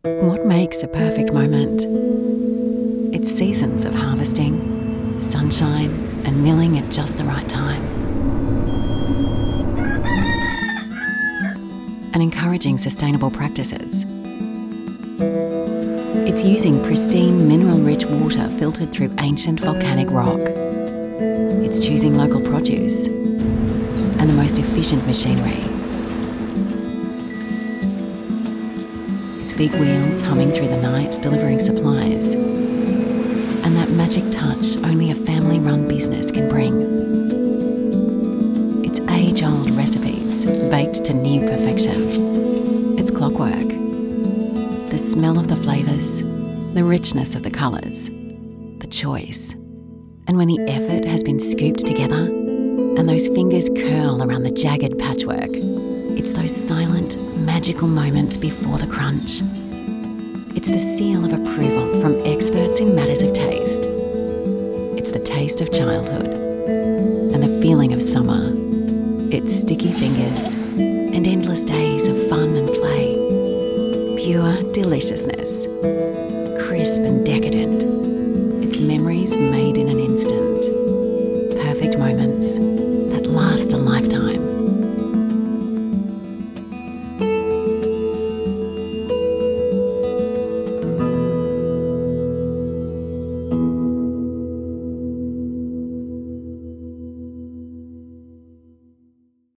What makes a perfect moment? It's seasons of harvesting, sunshine, and milling at just the right time. And encouraging sustainable practices. It's using pristine, mineral-rich water filtered through ancient volcanic rock. It's choosing local produce and the most efficient machinery. It's big wheels humming through the night, delivering supplies. And that magic touch only a family-run business can bring. It's age-old recipes baked to near perfection. It's clockwork. The smell of the flavours, the richness of the colours, the choice. And when the effort has been scooped together and those fingers curl around the jagged patchwork, it's those silent, magical moments before the crunch. It's the seal of approval from experts in matters of taste. It's the taste of childhood and the feeling of summer. It's sticky fingers and endless days of fun and play. Pure deliciousness, crisp and decadent. It's memories made